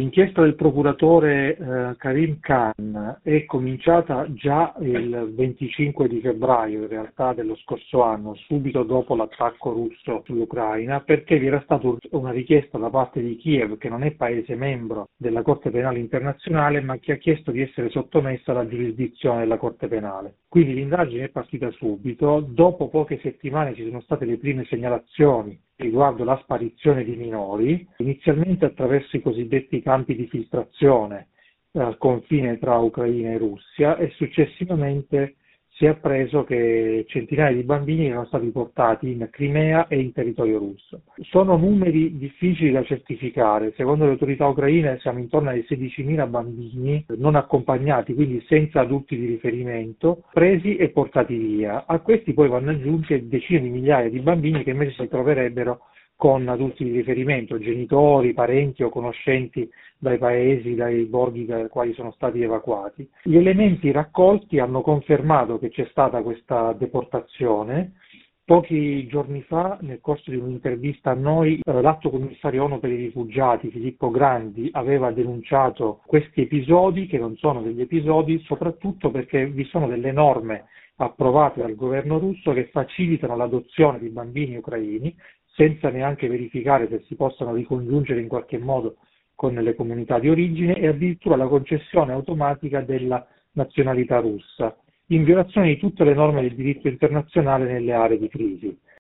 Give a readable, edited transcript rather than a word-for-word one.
L'inchiesta del procuratore Karim Khan è cominciata già il 25 di febbraio, in realtà, dello scorso anno, subito dopo l'attacco russo sull'Ucraina, perché vi era stata una richiesta da parte di Kiev, che non è paese membro della Corte Penale Internazionale, ma che ha chiesto di essere sottomessa alla giurisdizione della Corte Penale. Quindi l'indagine è partita subito, dopo poche settimane ci sono state le prime segnalazioni riguardo la sparizione di minori, inizialmente attraverso i cosiddetti campi di filtrazione al confine tra Ucraina e Russia, e successivamente si è appreso che centinaia di bambini erano stati portati in Crimea e in territorio russo. Sono numeri difficili da certificare. Secondo le autorità ucraine siamo intorno ai 16.000 bambini non accompagnati, quindi senza adulti di riferimento, presi e portati via. A questi poi vanno aggiunti decine di migliaia di bambini che invece si troverebbero con adulti di riferimento, genitori, parenti o conoscenti dai paesi, dai borghi dai quali sono stati evacuati. Gli elementi raccolti hanno confermato che c'è stata questa deportazione. Pochi giorni fa, nel corso di un'intervista a noi, l'Alto Commissario ONU per i rifugiati, Filippo Grandi, aveva denunciato questi episodi, che non sono degli episodi, soprattutto perché vi sono delle norme approvate dal governo russo che facilitano l'adozione di bambini ucraini, senza neanche verificare se si possano ricongiungere in qualche modo con le comunità di origine, e addirittura la concessione automatica della nazionalità russa, in violazione di tutte le norme del diritto internazionale nelle aree di crisi.